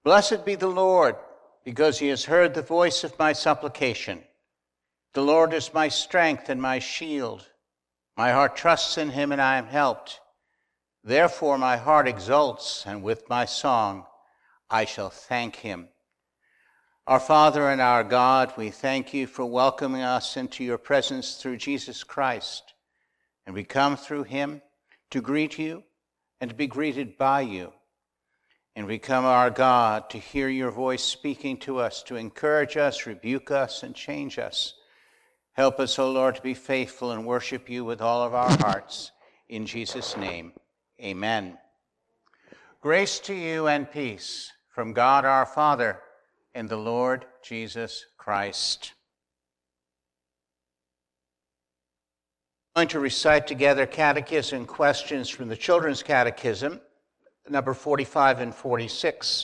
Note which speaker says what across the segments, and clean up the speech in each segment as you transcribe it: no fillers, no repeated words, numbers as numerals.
Speaker 1: Blessed be the Lord, because he has heard the voice of my supplication. The Lord is my strength and my shield. My heart trusts in him, and I am helped. Therefore my heart exults, and with my song I shall thank him. Our Father and our God, we thank you for welcoming us into your presence through Jesus Christ. And we come through him to greet you and to be greeted by you. And we come, our God, to hear your voice speaking to us, to encourage us, rebuke us, and change us. Help us, O Lord, to be faithful and worship you with all of our hearts. In Jesus' name, amen. Grace to you and peace from God our Father and the Lord Jesus Christ. We're going to recite together catechism questions from the Children's Catechism, number 45 and 46.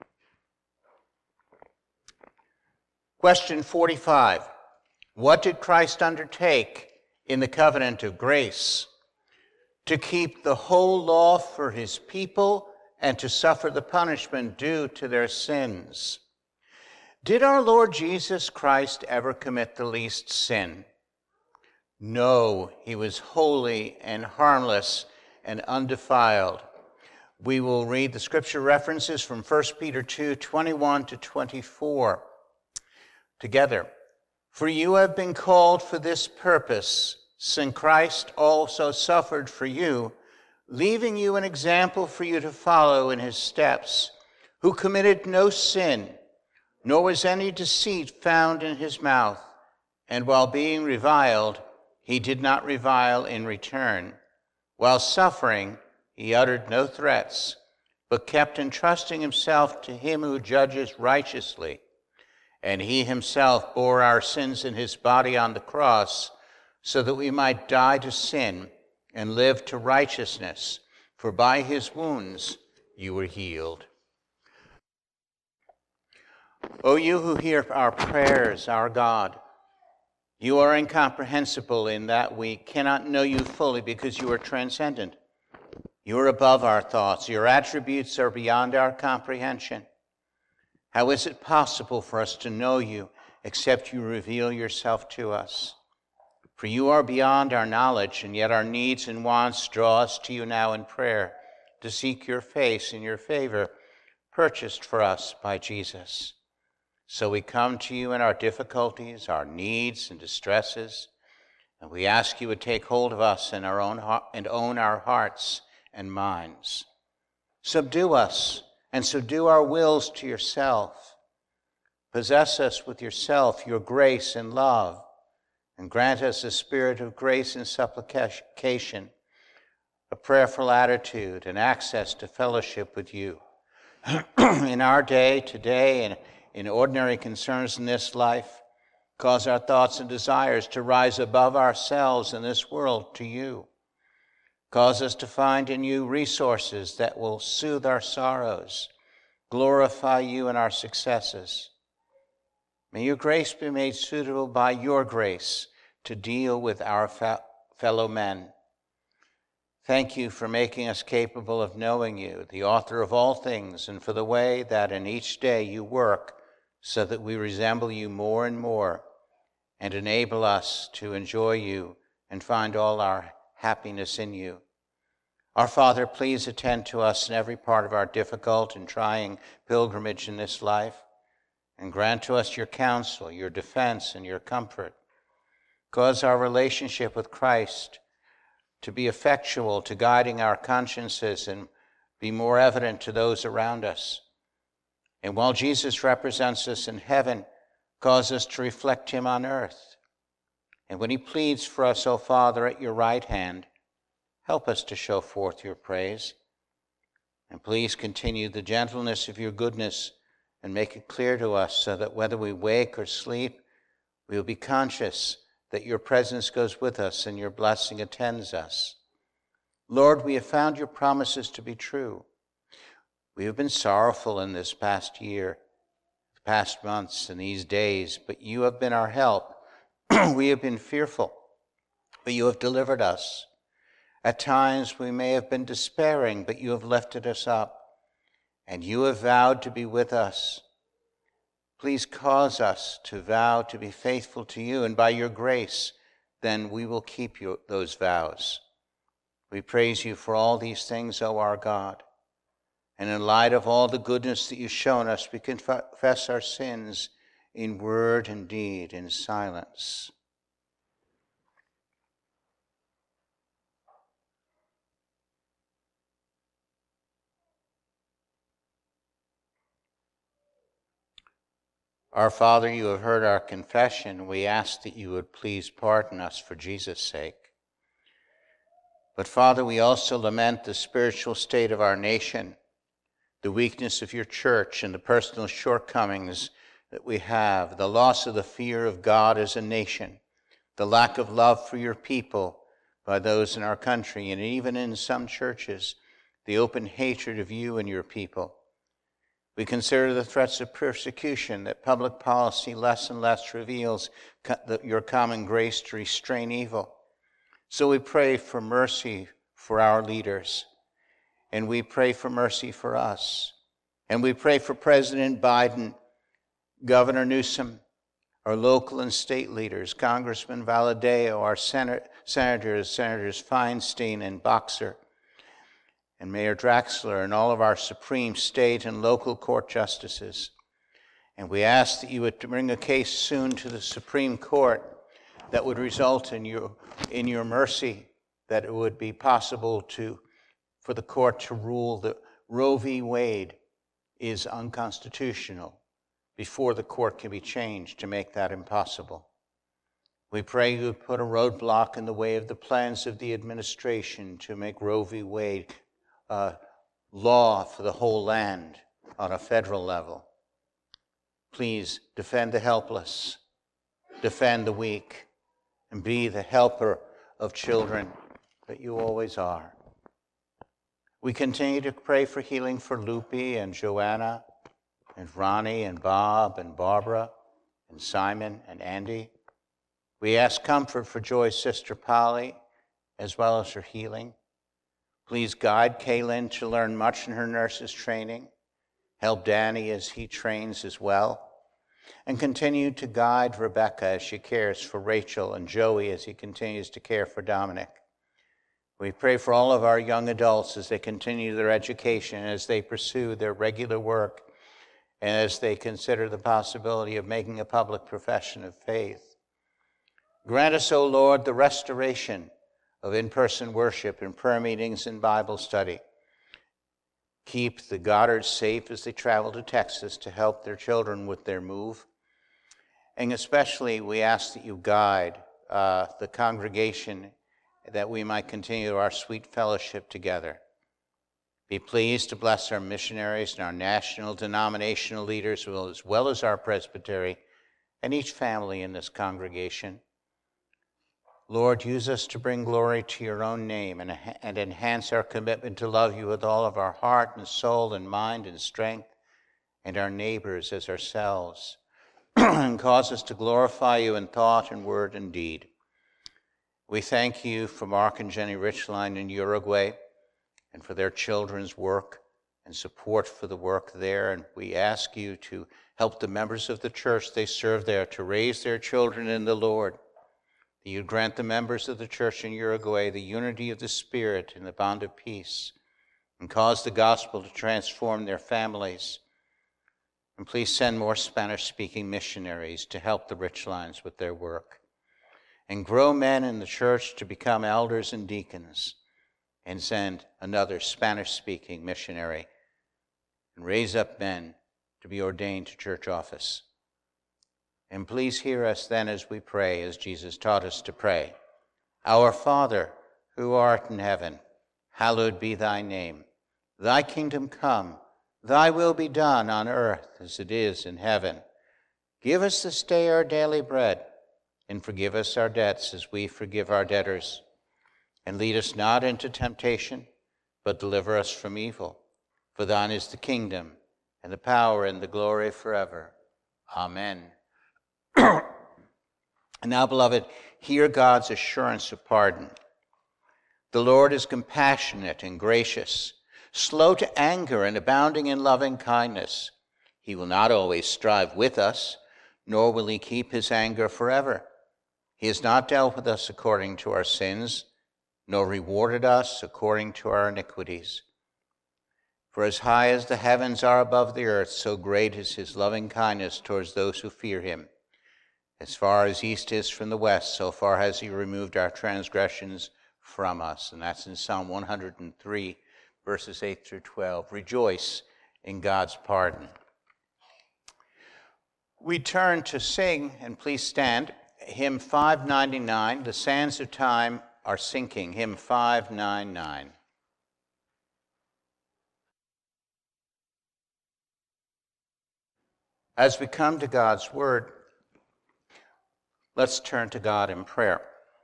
Speaker 1: Question 45. What did Christ undertake in the covenant of grace? To keep the whole law for his people and to suffer the punishment due to their sins. Did our Lord Jesus Christ ever commit the least sin? No, he was holy and harmless and undefiled. We will read the scripture references from 1 Peter 2, 21 to 24 together. For you have been called for this purpose, since Christ also suffered for you, leaving you an example for you to follow in his steps, who committed no sin, nor was any deceit found in his mouth, and while being reviled, he did not revile in return. While suffering, he uttered no threats, but kept entrusting himself to him who judges righteously. And he himself bore our sins in his body on the cross, so that we might die to sin and live to righteousness. For by his wounds you were healed. O you who hear our prayers, our God, you are incomprehensible in that we cannot know you fully because you are transcendent. You are above our thoughts. Your attributes are beyond our comprehension. How is it possible for us to know you except you reveal yourself to us? For you are beyond our knowledge, and yet our needs and wants draw us to you now in prayer to seek your face and your favor purchased for us by Jesus. So we come to you in our difficulties, our needs and distresses, and we ask you to take hold of us in our own and own our hearts and minds. Subdue us and subdue our wills to yourself. Possess us with yourself, your grace and love, and grant us a spirit of grace and supplication, a prayerful attitude, and access to fellowship with you. In our day, today, and in ordinary concerns in this life, cause our thoughts and desires to rise above ourselves in this world to you. Cause us to find in you resources that will soothe our sorrows, glorify you in our successes. May your grace be made suitable by your grace to deal with our fellow men. Thank you for making us capable of knowing you, the author of all things, and for the way that in each day you work so that we resemble you more and more and enable us to enjoy you and find all our happiness in you. Our Father, please attend to us in every part of our difficult and trying pilgrimage in this life, and grant to us your counsel, your defense, and your comfort. Cause our relationship with Christ to be effectual to guiding our consciences and be more evident to those around us. And while Jesus represents us in heaven, cause us to reflect him on earth. And when he pleads for us, O Father, at your right hand, help us to show forth your praise. And please continue the gentleness of your goodness and make it clear to us so that whether we wake or sleep, we will be conscious that your presence goes with us and your blessing attends us. Lord, we have found your promises to be true. We have been sorrowful in this past year, the past months, and these days, but you have been our help. We have been fearful, but you have delivered us. At times we may have been despairing, but you have lifted us up. and you have vowed to be with us. Please cause us to vow to be faithful to you, and by your grace, then we will keep those vows. We praise you for all these things, O our God. And in light of all the goodness that you've shown us, we confess our sins in word and deed, in silence. Our Father, you have heard our confession. We ask that you would please pardon us for Jesus' sake. But Father, we also lament the spiritual state of our nation, the weakness of your church, and the personal shortcomings that we have, the loss of the fear of God as a nation, the lack of love for your people by those in our country, and even in some churches, the open hatred of you and your people. We consider the threats of persecution that public policy less and less reveals your common grace to restrain evil. So we pray for mercy for our leaders, and we pray for mercy for us. And we pray for President Biden, Governor Newsom, our local and state leaders, Congressman Valadao, our Senators Feinstein and Boxer, and Mayor Draxler, and all of our Supreme State and local court justices. And we ask that you would bring a case soon to the Supreme Court that would result in your mercy, that it would be possible for the court to rule that Roe v. Wade is unconstitutional before the court can be changed to make that impossible. We pray you would put a roadblock in the way of the plans of the administration to make Roe v. Wade law for the whole land on a federal level. Please defend the helpless, defend the weak, and be the helper of children that you always are. We continue to pray for healing for Lupi and Joanna and Ronnie and Bob and Barbara and Simon and Andy. We ask comfort for Joy's sister Polly, as well as her healing. Please guide Kaylin to learn much in her nurse's training. Help Danny as he trains as well. And continue to guide Rebecca as she cares for Rachel, and Joey as he continues to care for Dominic. We pray for all of our young adults as they continue their education, as they pursue their regular work, and as they consider the possibility of making a public profession of faith. Grant us, O Lord, the restoration of in-person worship and prayer meetings and Bible study. Keep the Goddards safe as they travel to Texas to help their children with their move. And especially we ask that you guide the congregation, that we might continue our sweet fellowship together. Be pleased to bless our missionaries and our national denominational leaders, as well as our presbytery and each family in this congregation. Lord, use us to bring glory to your own name and enhance our commitment to love you with all of our heart and soul and mind and strength, and our neighbors as ourselves, and cause us to glorify you in thought and word and deed. We thank you for Mark and Jenny Richline in Uruguay and for their children's work and support for the work there, and we ask you to help the members of the church they serve there to raise their children in the Lord. That you grant the members of the church in Uruguay the unity of the Spirit and the bond of peace, and cause the gospel to transform their families. And please send more Spanish-speaking missionaries to help the Richlines with their work. And grow men in the church to become elders and deacons, and send another Spanish-speaking missionary, and raise up men to be ordained to church office. And please hear us then as we pray, as Jesus taught us to pray. Our Father, who art in heaven, hallowed be thy name. Thy kingdom come, thy will be done on earth as it is in heaven. Give us this day our daily bread, and forgive us our debts as we forgive our debtors. And lead us not into temptation, but deliver us from evil. For thine is the kingdom, and the power, and the glory forever. Amen. And now, beloved, hear God's assurance of pardon. The Lord is compassionate and gracious, slow to anger and abounding in loving kindness. He will not always strive with us, nor will he keep his anger forever. He has not dealt with us according to our sins, nor rewarded us according to our iniquities. For as high as the heavens are above the earth, so great is his loving kindness towards those who fear him. As far as east is from the west, so far has he removed our transgressions from us. And that's in Psalm 103, verses 8 through 12. Rejoice in God's pardon. We turn to sing, and please stand, hymn 599, The Sands of Time Are Sinking, hymn 599. As we come to God's word, let's turn to God in prayer.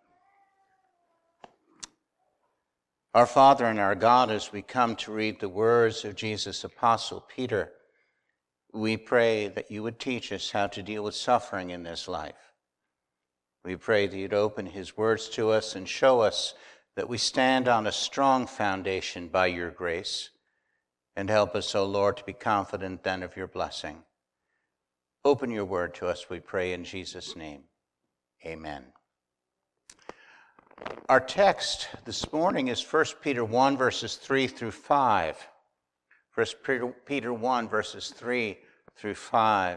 Speaker 1: Our Father and our God, as we come to read the words of Jesus' apostle Peter, we pray that you would teach us how to deal with suffering in this life. We pray that you'd open his words to us and show us that we stand on a strong foundation by your grace, and help us, O Lord, to be confident then of your blessing. Open your word to us, we pray in Jesus' name. Amen. Our text this morning is 1 Peter 1, verses 3 through 5. 1 Peter 1, verses 3 through 5.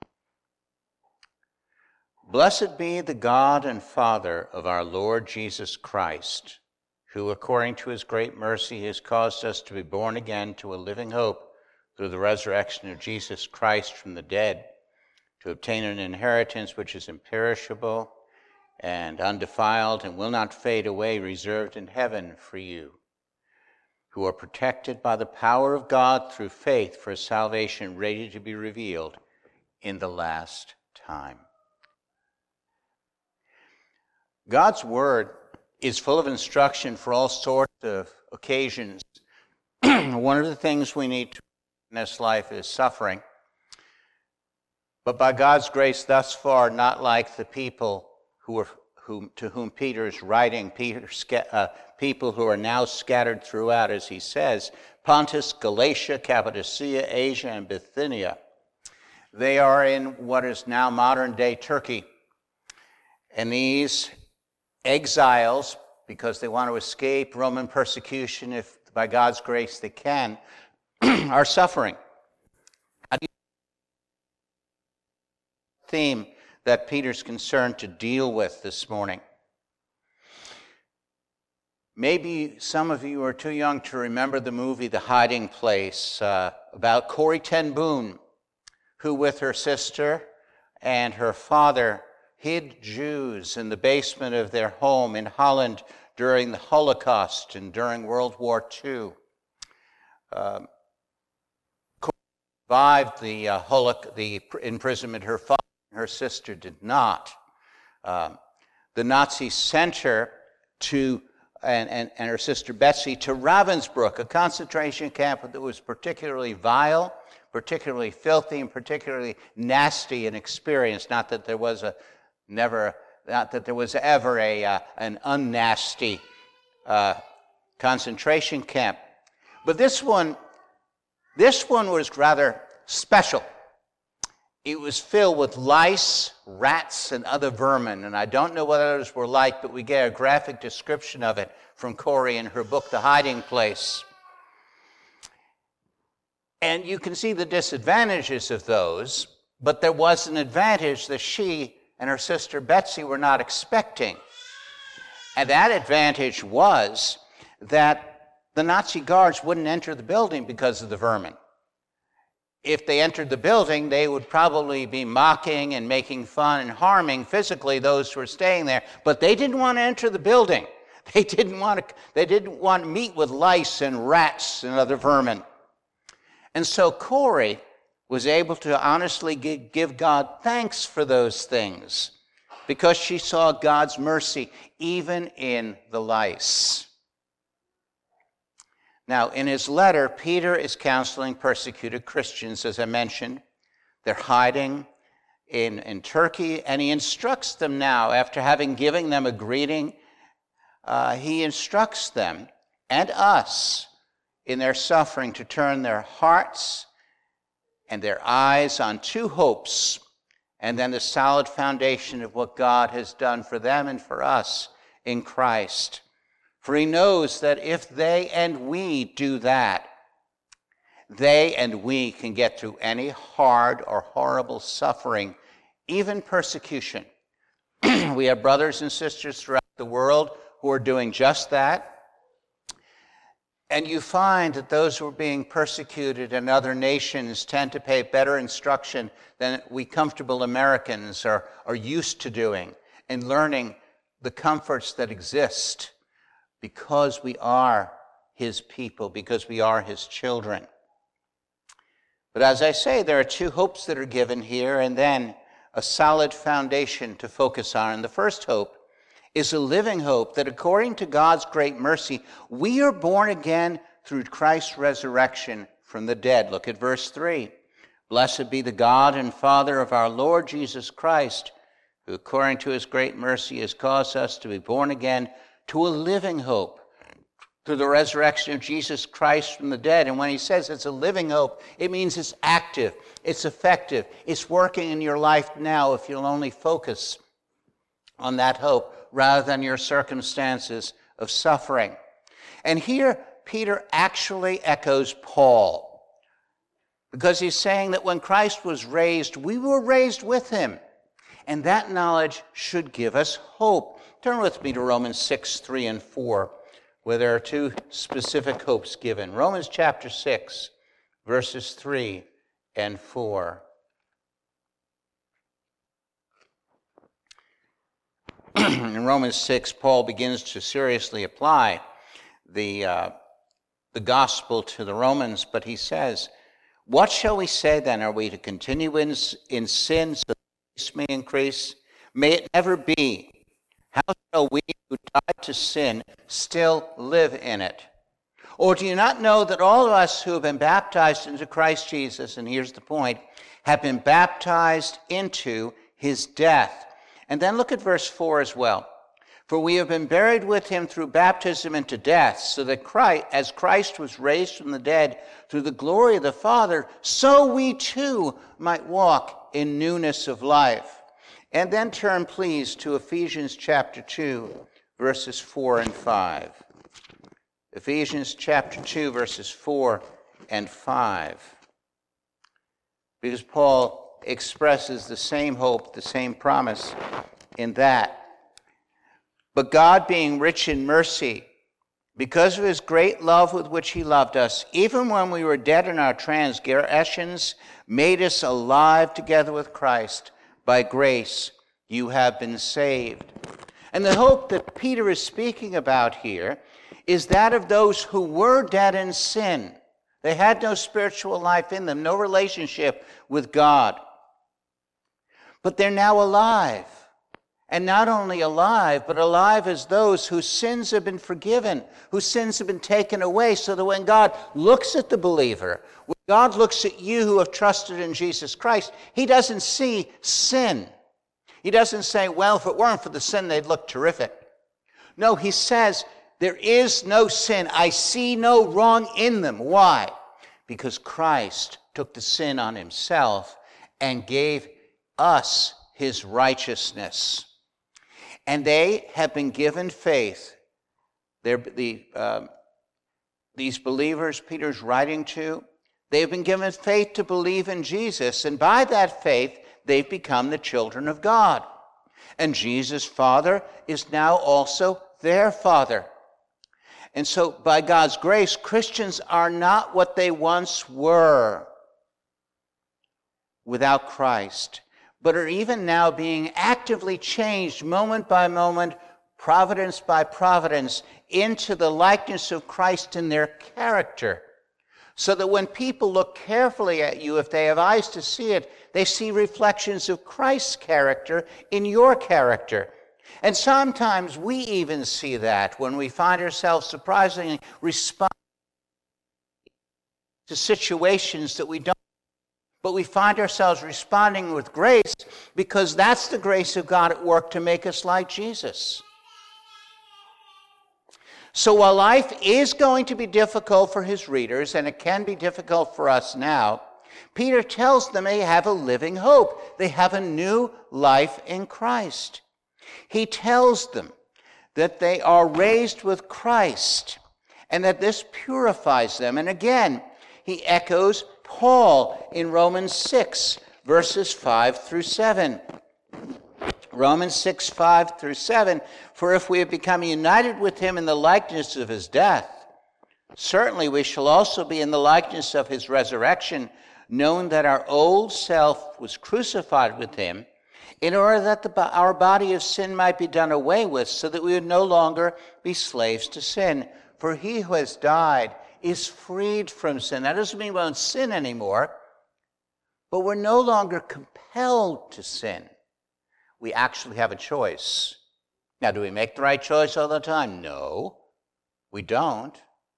Speaker 1: Blessed be the God and Father of our Lord Jesus Christ, who according to his great mercy has caused us to be born again to a living hope through the resurrection of Jesus Christ from the dead, to obtain an inheritance which is imperishable and undefiled and will not fade away, reserved in heaven for you, who are protected by the power of God through faith for salvation ready to be revealed in the last time. God's word is full of instruction for all sorts of occasions. One of the things we need to in this life is suffering. But by God's grace thus far, not like the people to whom Peter is writing, people who are now scattered throughout, as he says, Pontus, Galatia, Cappadocia, Asia, and Bithynia. They are in what is now modern-day Turkey. And these exiles, because they want to escape Roman persecution, if by God's grace they can, are suffering. Theme that Peter's concerned to deal with this morning. Maybe some of you are too young to remember the movie The Hiding Place, about Corrie ten Boom, who with her sister and her father hid Jews in the basement of their home in Holland during the Holocaust and during World War II. Survived the imprisonment. Her father and her sister did not. The Nazis sent her and her sister Betsy to Ravensbrück, a concentration camp that was particularly vile, particularly filthy, and particularly nasty in experience. Not that there was ever an unnasty concentration camp, but this one was rather special. It was filled with lice, rats, and other vermin, and I don't know what others were like, but we get a graphic description of it from Corrie in her book, The Hiding Place. And you can see the disadvantages of those, but there was an advantage that she and her sister Betsy were not expecting. And that advantage was that the Nazi guards wouldn't enter the building because of the vermin. If they entered the building, they would probably be mocking and making fun and harming physically those who were staying there. But they didn't want to enter the building. They didn't want to meet with lice and rats and other vermin. And so Corrie was able to honestly give God thanks for those things because she saw God's mercy even in the lice. Now, in his letter, Peter is counseling persecuted Christians, as I mentioned. They're hiding in Turkey, and he instructs them now, after having given them a greeting, he instructs them and us in their suffering to turn their hearts and their eyes on two hopes, and then the solid foundation of what God has done for them and for us in Christ. For he knows that if they and we do that, they and we can get through any hard or horrible suffering, even persecution. We have brothers and sisters throughout the world who are doing just that. And you find that those who are being persecuted in other nations tend to pay better instruction than we comfortable Americans are used to doing in learning the comforts that exist because we are his people, because we are his children. But as I say, there are two hopes that are given here, and then a solid foundation to focus on. And the first hope is a living hope that according to God's great mercy, we are born again through Christ's resurrection from the dead. Look at verse 3. Blessed be the God and Father of our Lord Jesus Christ, who according to his great mercy has caused us to be born again to a living hope through the resurrection of Jesus Christ from the dead. And when he says it's a living hope, it means it's active, it's effective, it's working in your life now if you'll only focus on that hope rather than your circumstances of suffering. And here, Peter actually echoes Paul, because he's saying that when Christ was raised, we were raised with him. And that knowledge should give us hope. Turn with me to Romans 6, 3 and 4, where there are two specific hopes given. Romans chapter 6, verses 3 and 4. In Romans 6, Paul begins to seriously apply the gospel to the Romans, but he says, "What shall we say then? Are we to continue in sin so that grace may increase? May it never be. How shall we who died to sin still live in it? Or do you not know that all of us who have been baptized into Christ Jesus," and here's the point, "have been baptized into his death?" And then look at verse 4 as well. "For we have been buried with him through baptism into death, so that as Christ was raised from the dead through the glory of the Father, so we too might walk in newness of life." And then turn, please, to Ephesians chapter 2, verses 4 and 5. Ephesians chapter 2, verses 4 and 5. Because Paul expresses the same hope, the same promise in that. "But God, being rich in mercy, because of his great love with which he loved us, even when we were dead in our transgressions, made us alive together with Christ. By grace you have been saved." And the hope that Peter is speaking about here is that of those who were dead in sin. They had no spiritual life in them, no relationship with God. But they're now alive. And not only alive, but alive as those whose sins have been forgiven, whose sins have been taken away, so that when God looks at the believer, when God looks at you who have trusted in Jesus Christ, he doesn't see sin. He doesn't say, well, if it weren't for the sin, they'd look terrific. No, he says, there is no sin. I see no wrong in them. Why? Because Christ took the sin on himself and gave us his righteousness. And they have been given faith. These believers Peter's writing to, they have been given faith to believe in Jesus. And by that faith, they've become the children of God. And Jesus' Father is now also their Father. And so, by God's grace, Christians are not what they once were without Christ, but are even now being actively changed moment by moment, providence by providence, into the likeness of Christ in their character. So that when people look carefully at you, if they have eyes to see it, they see reflections of Christ's character in your character. And sometimes we even see that when we find ourselves surprisingly responding to situations that we don't. But we find ourselves responding with grace because that's the grace of God at work to make us like Jesus. So while life is going to be difficult for his readers, and it can be difficult for us now, Peter tells them they have a living hope. They have a new life in Christ. He tells them that they are raised with Christ and that this purifies them. And again, he echoes Paul in Romans 6, verses 5 through 7. Romans 6, 5 through 7, for if we have become united with him in the likeness of his death, certainly we shall also be in the likeness of his resurrection, knowing that our old self was crucified with him, in order that our body of sin might be done away with, so that we would no longer be slaves to sin. For he who has died is freed from sin. That doesn't mean we won't sin anymore, but we're no longer compelled to sin. We actually have a choice. Now, do we make the right choice all the time? No, we don't.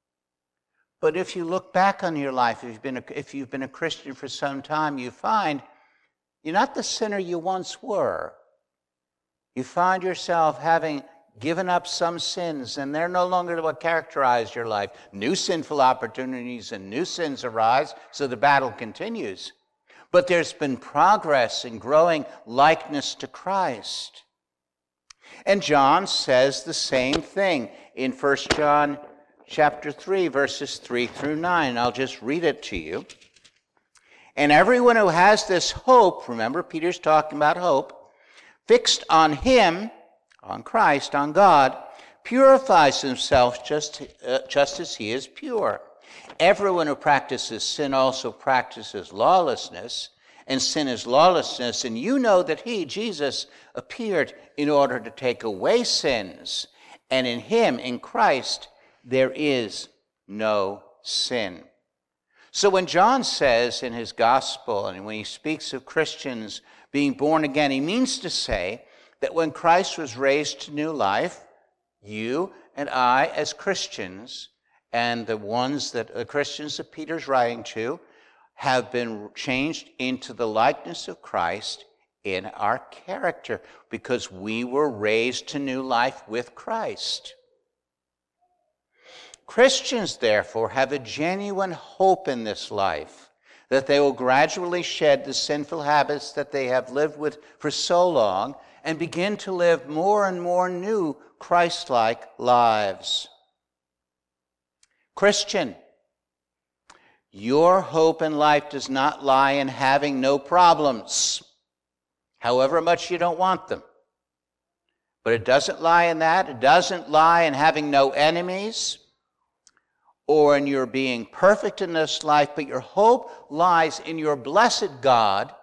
Speaker 1: But if you look back on your life, if you've been a Christian for some time, you find you're not the sinner you once were. You find yourself having given up some sins, and they're no longer what characterize your life. New sinful opportunities and new sins arise, so the battle continues. But there's been progress in growing likeness to Christ. And John says the same thing in 1 John chapter 3, verses 3 through 9. I'll just read it to you. And everyone who has this hope, remember Peter's talking about hope, fixed on him, on Christ, on God, purifies himself just as he is pure. Everyone who practices sin also practices lawlessness, and sin is lawlessness. And you know that he, Jesus, appeared in order to take away sins, and in him, in Christ, there is no sin. So when John says in his gospel, and when he speaks of Christians being born again, he means to say that when Christ was raised to new life, you and I as Christians, and the Christians that Peter's writing to, have been changed into the likeness of Christ in our character, because we were raised to new life with Christ. Christians, therefore, have a genuine hope in this life, that they will gradually shed the sinful habits that they have lived with for so long and begin to live more and more new Christ-like lives. Christian, your hope in life does not lie in having no problems, however much you don't want them. But it doesn't lie in that. It doesn't lie in having no enemies or in your being perfect in this life, but your hope lies in your blessed God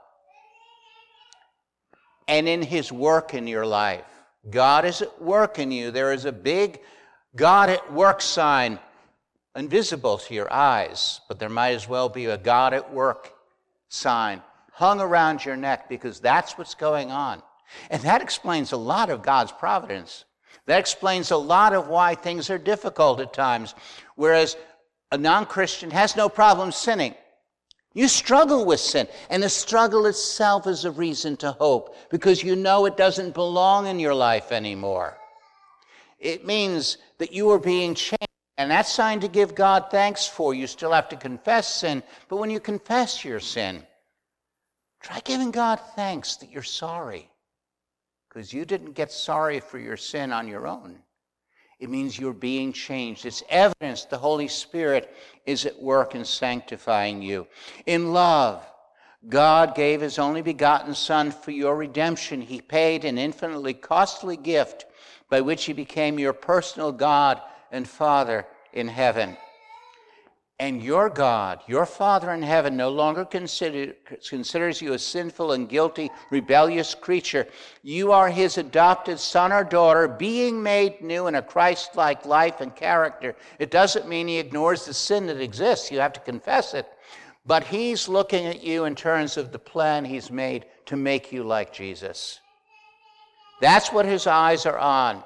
Speaker 1: and in his work in your life. God is at work in you. There is a big God at work sign, invisible to your eyes, but there might as well be a God at work sign hung around your neck, because that's what's going on. And that explains a lot of God's providence. That explains a lot of why things are difficult at times, whereas a non-Christian has no problem sinning. You struggle with sin, and the struggle itself is a reason to hope, because you know it doesn't belong in your life anymore. It means that you are being changed, and that's something to give God thanks for. You still have to confess sin, but when you confess your sin, try giving God thanks that you're sorry, because you didn't get sorry for your sin on your own. It means you're being changed. It's evidence the Holy Spirit is at work in sanctifying you. In love, God gave his only begotten Son for your redemption. He paid an infinitely costly gift by which he became your personal God and Father in heaven. And your God, your Father in heaven, no longer considers you a sinful and guilty, rebellious creature. You are his adopted son or daughter, being made new in a Christ-like life and character. It doesn't mean he ignores the sin that exists. You have to confess it. But he's looking at you in terms of the plan he's made to make you like Jesus. That's what his eyes are on.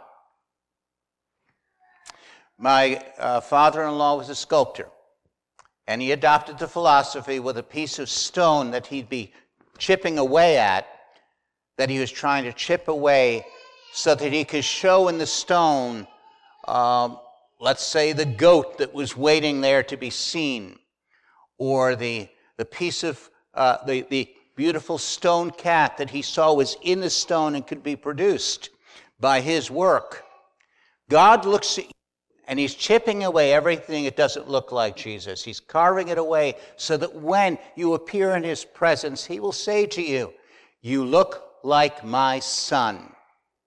Speaker 1: My father-in-law was a sculptor. And he adopted the philosophy with a piece of stone that he'd be chipping away at, that he was trying to chip away so that he could show in the stone let's say the goat that was waiting there to be seen, or the piece of the beautiful stone cat that he saw was in the stone and could be produced by his work. God looks at you and he's chipping away everything that doesn't look like Jesus. He's carving it away so that when you appear in his presence, he will say to you, "You look like my son."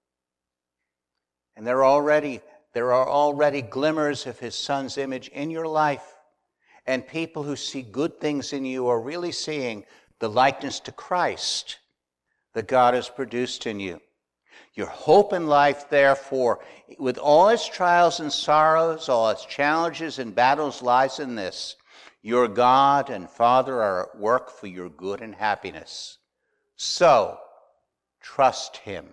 Speaker 1: And there are already glimmers of his son's image in your life. And people who see good things in you are really seeing the likeness to Christ that God has produced in you. Your hope in life, therefore, with all its trials and sorrows, all its challenges and battles, lies in this: your God and Father are at work for your good and happiness. So, trust him.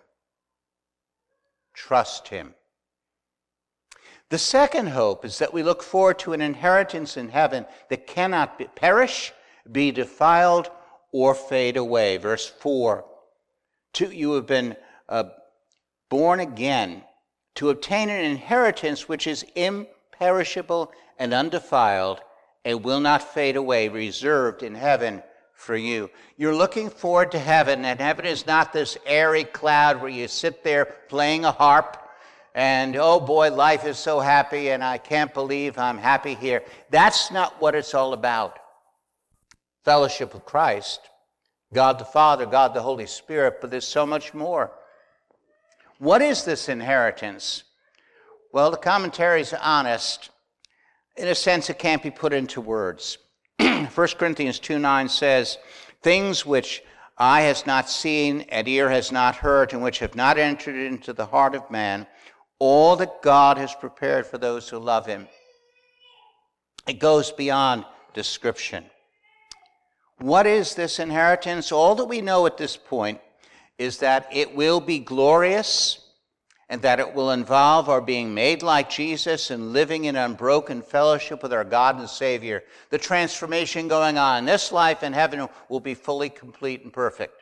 Speaker 1: Trust him. The second hope is that we look forward to an inheritance in heaven that cannot perish, be defiled, or fade away. Verse 4, you have been born again to obtain an inheritance which is imperishable and undefiled and will not fade away, reserved in heaven for you. You're looking forward to heaven, and heaven is not this airy cloud where you sit there playing a harp and, oh boy, life is so happy and I can't believe I'm happy here. That's not what it's all about. Fellowship with Christ, God the Father, God the Holy Spirit, but there's so much more. What is this inheritance? Well, the commentary's honest. In a sense, it can't be put into words. 1 Corinthians 2:9 says, "Things which eye has not seen and ear has not heard, and which have not entered into the heart of man, all that God has prepared for those who love him." It goes beyond description. What is this inheritance? All that we know at this point is that it will be glorious and that it will involve our being made like Jesus and living in unbroken fellowship with our God and Savior. The transformation going on in this life and heaven will be fully complete and perfect.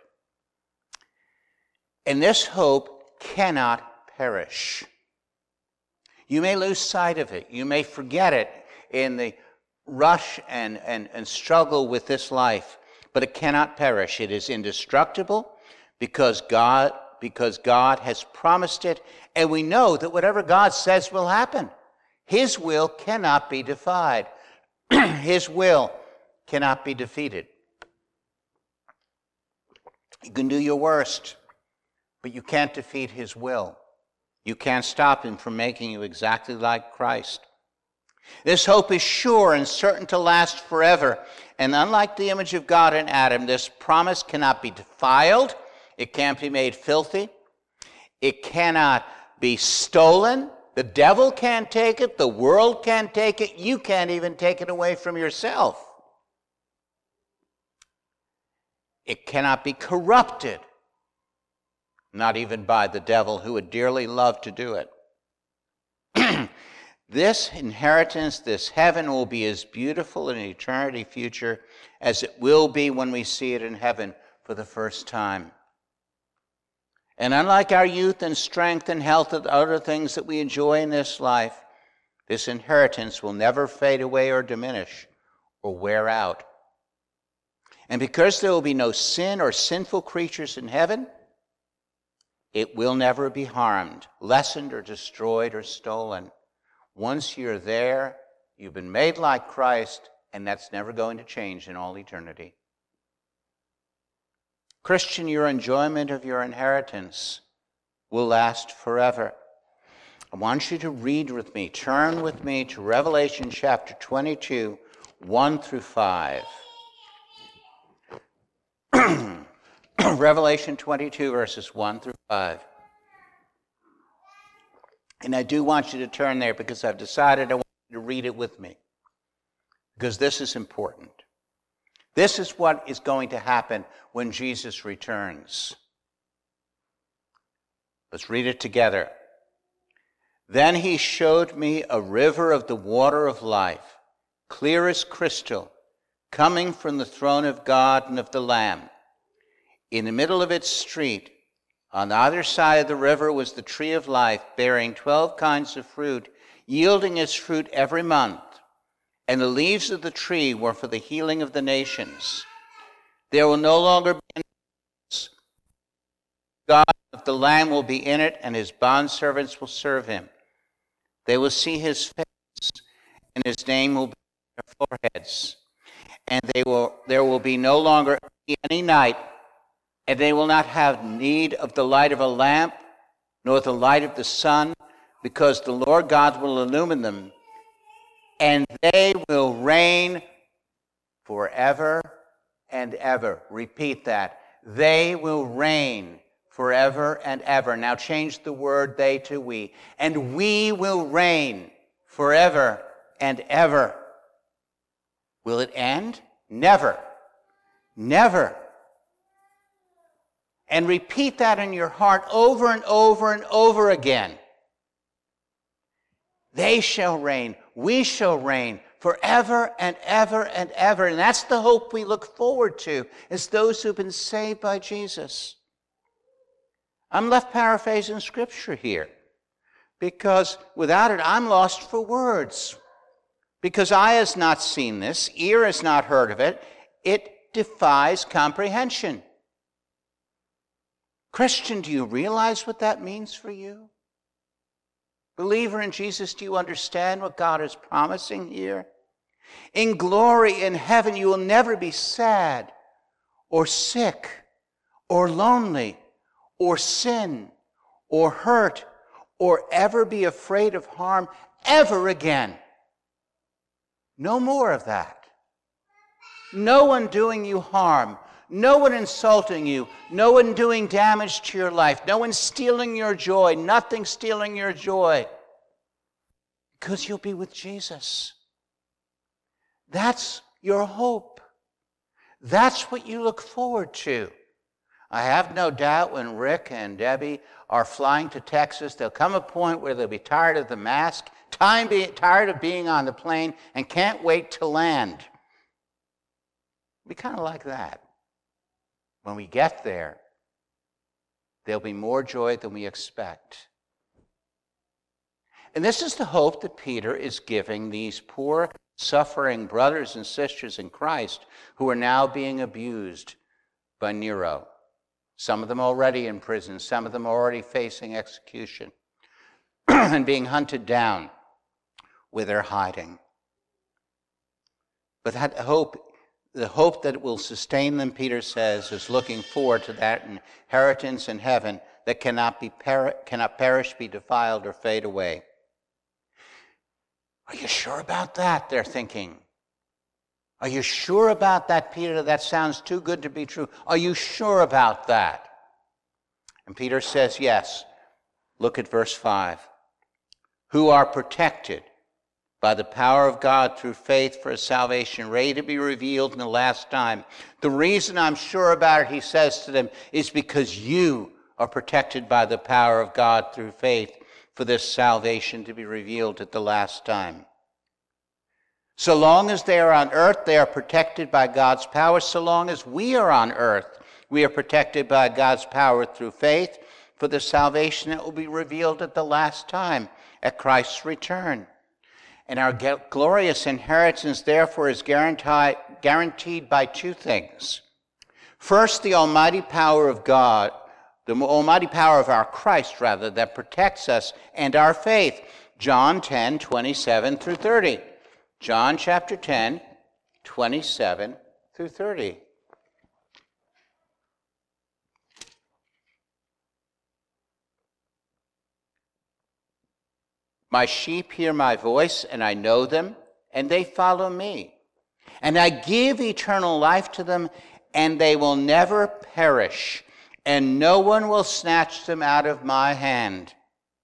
Speaker 1: And this hope cannot perish. You may lose sight of it. You may forget it in the rush and struggle with this life, but it cannot perish. It is indestructible because God has promised it, and we know that whatever God says will happen. His will cannot be defied. His will cannot be defeated. You can do your worst, but you can't defeat his will. You can't stop him from making you exactly like Christ. This hope is sure and certain to last forever. And unlike the image of God in Adam, this promise cannot be defiled. It can't be made filthy. It cannot be stolen. The devil can't take it. The world can't take it. You can't even take it away from yourself. It cannot be corrupted. Not even by the devil, who would dearly love to do it. This inheritance, this heaven, will be as beautiful in eternity future as it will be when we see it in heaven for the first time. And unlike our youth and strength and health and other things that we enjoy in this life, this inheritance will never fade away or diminish or wear out. And because there will be no sin or sinful creatures in heaven, it will never be harmed, lessened, or destroyed, or stolen. Once you're there, you've been made like Christ, and that's never going to change in all eternity. Christian, your enjoyment of your inheritance will last forever. I want you to read with me, turn with me to Revelation chapter 22, 1 through 5. Revelation 22, verses 1 through 5. And I do want you to turn there because I've decided I want you to read it with me, because this is important. This is what is going to happen when Jesus returns. Let's read it together. Then he showed me a river of the water of life, clear as crystal, coming from the throne of God and of the Lamb. In the middle of its street, on either side of the river, was the tree of life, bearing 12 kinds of fruit, yielding its fruit every month, and the leaves of the tree were for the healing of the nations. There will no longer be any God of the Lamb will be in it, and his bondservants will serve him. They will see his face, and his name will be on their foreheads. And there will be no longer any night, and they will not have need of the light of a lamp, nor the light of the sun, because the Lord God will illumine them, and they will reign forever and ever. Repeat that. They will reign forever and ever. Now change the word they to we. And we will reign forever and ever. Will it end? Never. Never. And repeat that in your heart over and over and over again. They shall reign. We shall reign forever and ever and ever. And that's the hope we look forward to as those who've been saved by Jesus. I'm left paraphrasing Scripture here because without it, I'm lost for words. Because eye has not seen this, ear has not heard of it, it defies comprehension. Christian, do you realize what that means for you? Believer in Jesus, do you understand what God is promising here? In glory in heaven, you will never be sad or sick or lonely or sin or hurt or ever be afraid of harm ever again. No more of that. No one doing you harm. No one insulting you. No one doing damage to your life. No one stealing your joy. Nothing stealing your joy. Because you'll be with Jesus. That's your hope. That's what you look forward to. I have no doubt when Rick and Debbie are flying to Texas, there'll come a point where they'll be tired of the mask, tired of being on the plane, and can't wait to land. It'll be kind of like that. When we get there, there'll be more joy than we expect. And this is the hope that Peter is giving these poor, suffering brothers and sisters in Christ who are now being abused by Nero. Some of them already in prison, some of them already facing execution and being hunted down where they're hiding. But that hope, the hope that will sustain them, Peter says, is looking forward to that inheritance in heaven that cannot perish, be defiled, or fade away. Are you sure about that? They're thinking. Are you sure about that, Peter? That sounds too good to be true. Are you sure about that? And Peter says, yes. Look at verse 5. Who are protected by the power of God through faith for a salvation ready to be revealed in the last time. The reason I'm sure about it, he says to them, is because you are protected by the power of God through faith for this salvation to be revealed at the last time. So long as they are on earth, they are protected by God's power. So long as we are on earth, we are protected by God's power through faith for the salvation that will be revealed at the last time, at Christ's return. And our glorious inheritance, therefore, is guaranteed by two things. First, the almighty power of God, the almighty power of our Christ, rather, that protects us and our faith. John 10, 27 through 30. John chapter 10, 27 through 30. My sheep hear my voice, and I know them, and they follow me. And I give eternal life to them, and they will never perish, and no one will snatch them out of my hand.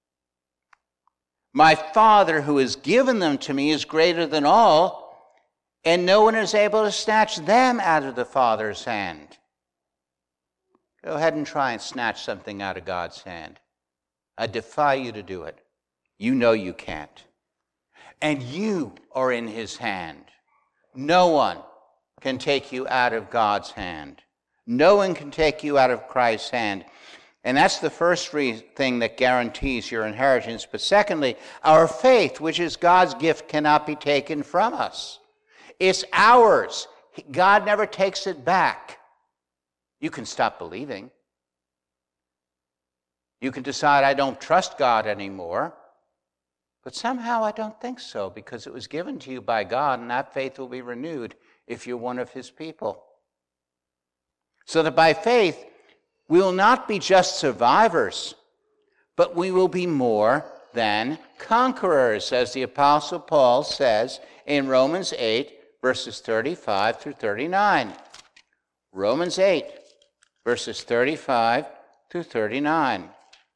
Speaker 1: My Father who has given them to me is greater than all, and no one is able to snatch them out of the Father's hand. Go ahead and try and snatch something out of God's hand. I defy you to do it. You know you can't. And you are in his hand. No one can take you out of God's hand. No one can take you out of Christ's hand. And that's the first thing that guarantees your inheritance. But secondly, our faith, which is God's gift, cannot be taken from us. It's ours. God never takes it back. You can stop believing. You can decide, I don't trust God anymore. But somehow I don't think so, because it was given to you by God, and that faith will be renewed if you're one of his people. So that by faith, we will not be just survivors, but we will be more than conquerors, as the Apostle Paul says in Romans 8, verses 35 through 39. Romans 8, verses 35 through 39.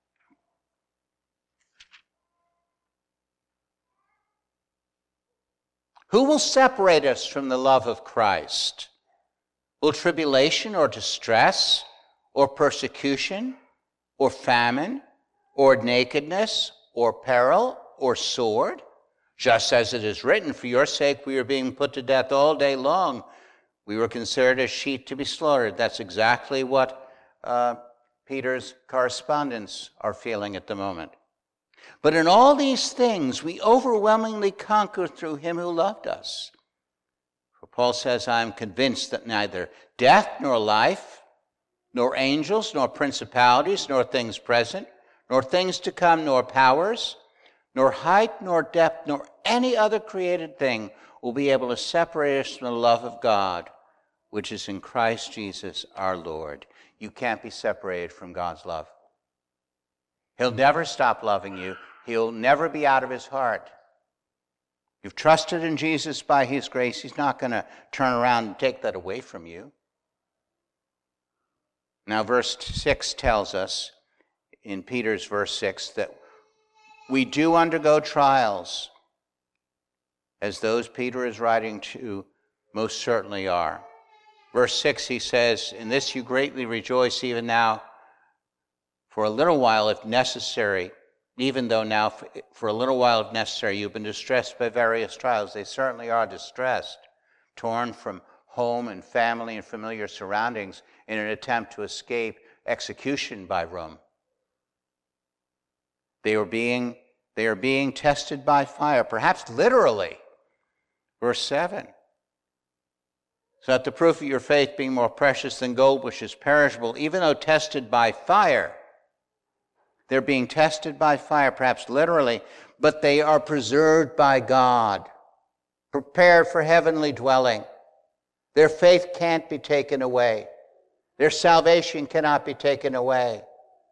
Speaker 1: Who will separate us from the love of Christ? Will tribulation or distress or persecution or famine or nakedness or peril or sword? Just as it is written, for your sake we are being put to death all day long. We were considered as sheep to be slaughtered. That's exactly what Peter's correspondents are feeling at the moment. But in all these things, we overwhelmingly conquer through him who loved us. For Paul says, I am convinced that neither death nor life, nor angels, nor principalities, nor things present, nor things to come, nor powers, nor height, nor depth, nor any other created thing will be able to separate us from the love of God, which is in Christ Jesus our Lord. You can't be separated from God's love. He'll never stop loving you. He'll never be out of his heart. You've trusted in Jesus by his grace. He's not going to turn around and take that away from you. Now, verse 6 tells us, in Peter's verse 6, that we do undergo trials, as those Peter is writing to most certainly are. Verse 6, he says, in this you greatly rejoice even now, for a little while if necessary, even though now for a little while if necessary, you've been distressed by various trials. They certainly are distressed, torn from home and family and familiar surroundings in an attempt to escape execution by Rome. They are being tested by fire, perhaps literally. Verse 7. So that the proof of your faith being more precious than gold which is perishable, even though tested by fire, they're being tested by fire, perhaps literally, but they are preserved by God, prepared for heavenly dwelling. Their faith can't be taken away. Their salvation cannot be taken away.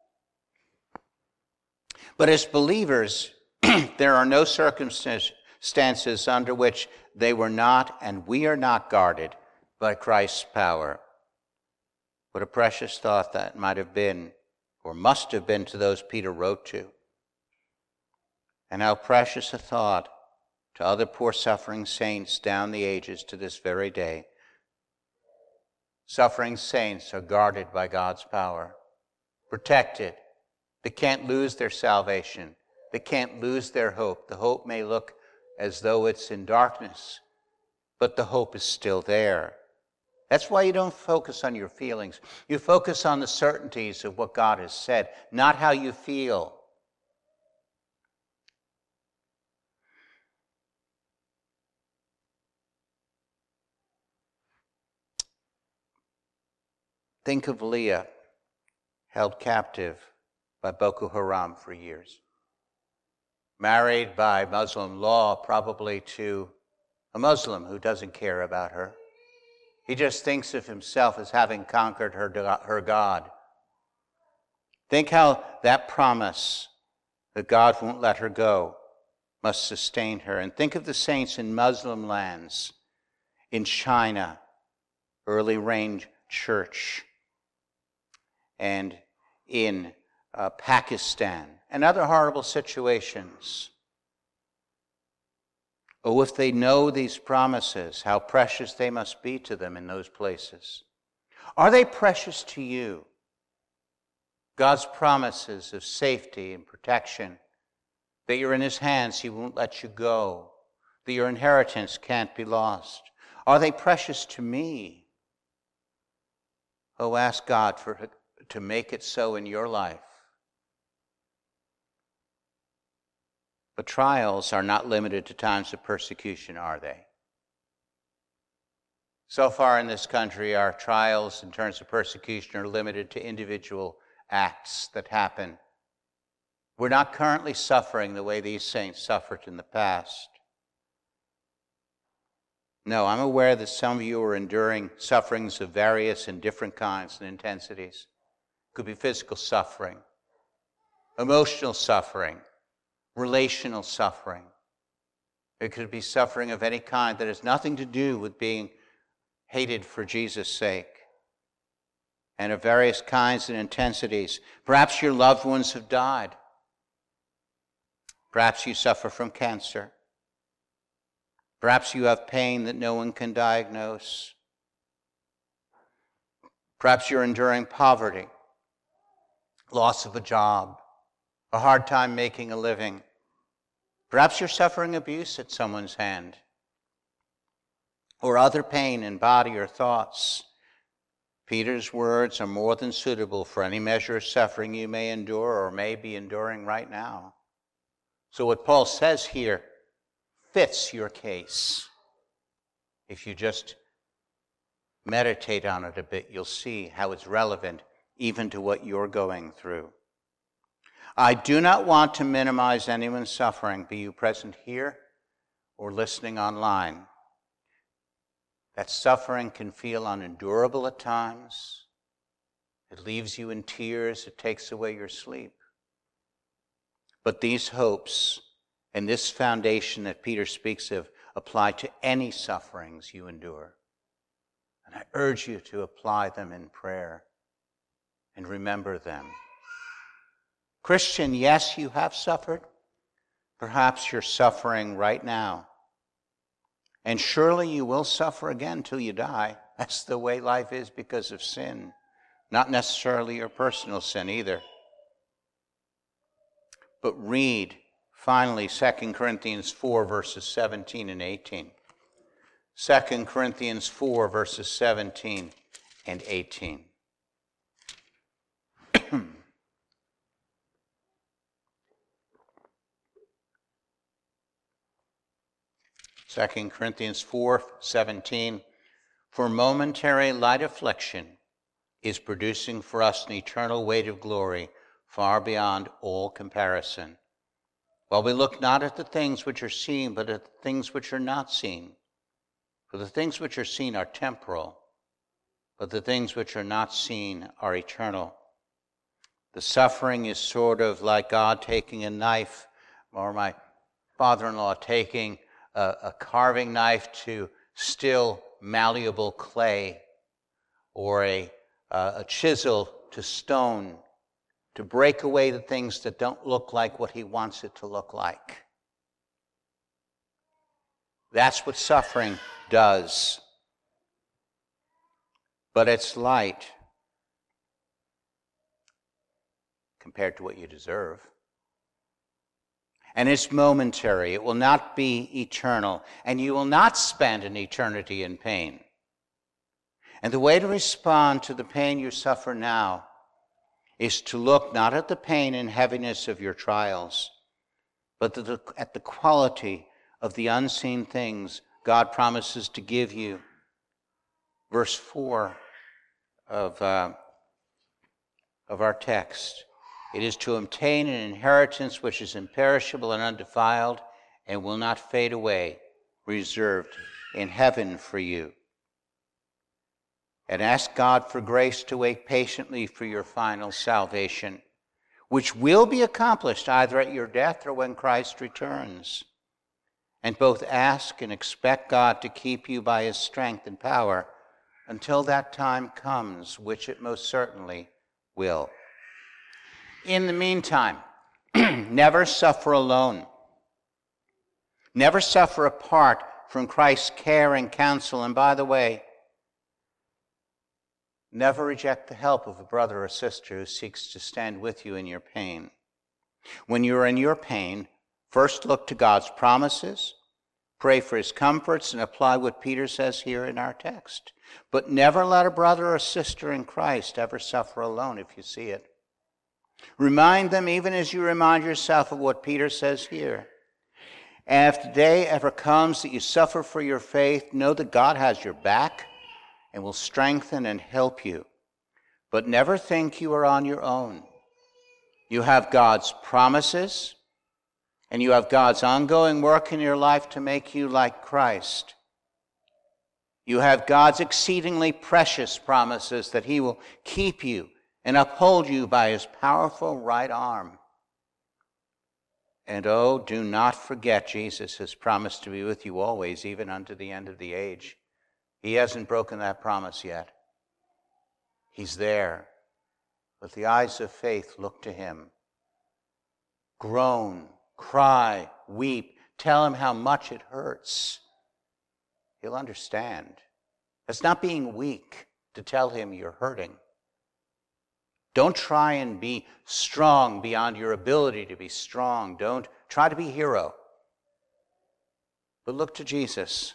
Speaker 1: But as believers, there are no circumstances under which they were not and we are not guarded by Christ's power. What a precious thought that might have been, or must have been, to those Peter wrote to. And how precious a thought to other poor suffering saints down the ages to this very day. Suffering saints are guarded by God's power, protected. They can't lose their salvation. They can't lose their hope. The hope may look as though it's in darkness, but the hope is still there. That's why you don't focus on your feelings. You focus on the certainties of what God has said, not how you feel. Think of Leah, held captive by Boko Haram for years. Married by Muslim law, probably to a Muslim who doesn't care about her. He just thinks of himself as having conquered her God. Think how that promise that God won't let her go must sustain her. And think of the saints in Muslim lands, in China, early rain church, and in Pakistan, and other horrible situations. Oh, if they know these promises, how precious they must be to them in those places. Are they precious to you? God's promises of safety and protection, that you're in his hands, he won't let you go, that your inheritance can't be lost. Are they precious to me? Oh, ask God to make it so in your life. But trials are not limited to times of persecution, are they? So far in this country, our trials in terms of persecution are limited to individual acts that happen. We're not currently suffering the way these saints suffered in the past. No, I'm aware that some of you are enduring sufferings of various and different kinds and intensities. It could be physical suffering, emotional suffering, relational suffering. It could be suffering of any kind that has nothing to do with being hated for Jesus' sake, and of various kinds and intensities. Perhaps your loved ones have died. Perhaps you suffer from cancer. Perhaps you have pain that no one can diagnose. Perhaps you're enduring poverty, loss of a job, a hard time making a living. Perhaps you're suffering abuse at someone's hand, or other pain in body or thoughts. Peter's words are more than suitable for any measure of suffering you may endure or may be enduring right now. So what Paul says here fits your case. If you just meditate on it a bit, you'll see how it's relevant even to what you're going through. I do not want to minimize anyone's suffering, be you present here or listening online. That suffering can feel unendurable at times. It leaves you in tears. It takes away your sleep. But these hopes and this foundation that Peter speaks of apply to any sufferings you endure. And I urge you to apply them in prayer and remember them. Christian, yes, you have suffered. Perhaps you're suffering right now. And surely you will suffer again till you die. That's the way life is because of sin. Not necessarily your personal sin either. But read, finally, 2 Corinthians 4, verses 17 and 18. 2 Corinthians 4, verses 17 and 18. 2 Corinthians 4:17, for momentary light affliction is producing for us an eternal weight of glory far beyond all comparison. While we look not at the things which are seen, but at the things which are not seen. For the things which are seen are temporal, but the things which are not seen are eternal. The suffering is sort of like God taking a knife, or my father-in-law taking a carving knife to still malleable clay, or a chisel to stone, to break away the things that don't look like what he wants it to look like. That's what suffering does. But it's light compared to what you deserve. And it's momentary. It will not be eternal. And you will not spend an eternity in pain. And the way to respond to the pain you suffer now is to look not at the pain and heaviness of your trials, but at the quality of the unseen things God promises to give you. Verse 4 of our text. It is to obtain an inheritance which is imperishable and undefiled and will not fade away, reserved in heaven for you. And ask God for grace to wait patiently for your final salvation, which will be accomplished either at your death or when Christ returns. And both ask and expect God to keep you by his strength and power until that time comes, which it most certainly will. In the meantime, never suffer alone. Never suffer apart from Christ's care and counsel. And by the way, never reject the help of a brother or sister who seeks to stand with you in your pain. When you're in your pain, first look to God's promises. Pray for his comforts and apply what Peter says here in our text. But never let a brother or sister in Christ ever suffer alone if you see it. Remind them, even as you remind yourself, of what Peter says here. And if the day ever comes that you suffer for your faith, know that God has your back and will strengthen and help you. But never think you are on your own. You have God's promises, and you have God's ongoing work in your life to make you like Christ. You have God's exceedingly precious promises that he will keep you and uphold you by his powerful right arm. And oh, do not forget Jesus has promised to be with you always, even unto the end of the age. He hasn't broken that promise yet. He's there. With the eyes of faith, look to him. Groan, cry, weep. Tell him how much it hurts. He'll understand. It's not being weak to tell him you're hurting. Don't try and be strong beyond your ability to be strong. Don't try to be a hero. But look to Jesus.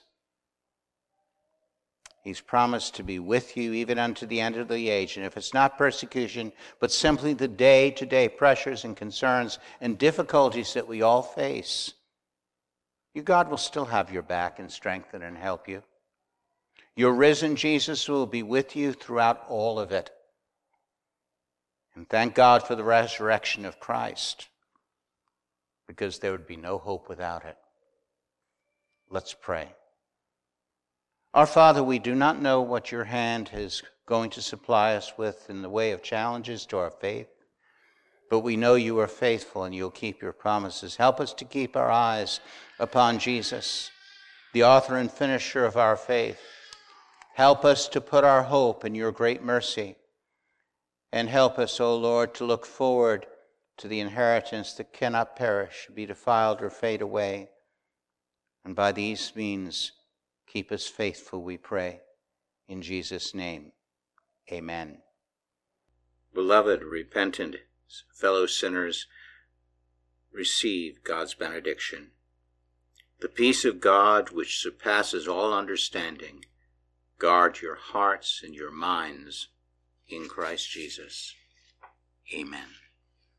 Speaker 1: He's promised to be with you even unto the end of the age. And if it's not persecution, but simply the day-to-day pressures and concerns and difficulties that we all face, your God will still have your back and strengthen and help you. Your risen Jesus will be with you throughout all of it. And thank God for the resurrection of Christ, because there would be no hope without it. Let's pray. Our Father, we do not know what your hand is going to supply us with in the way of challenges to our faith, but we know you are faithful and you'll keep your promises. Help us to keep our eyes upon Jesus, the author and finisher of our faith. Help us to put our hope in your great mercy, and help us, O Lord, to look forward to the inheritance that cannot perish, be defiled, or fade away. And by these means, keep us faithful, we pray. In Jesus' name, amen. Beloved, repentant fellow sinners, receive God's benediction. The peace of God, which surpasses all understanding, guard your hearts and your minds in Christ Jesus. Amen.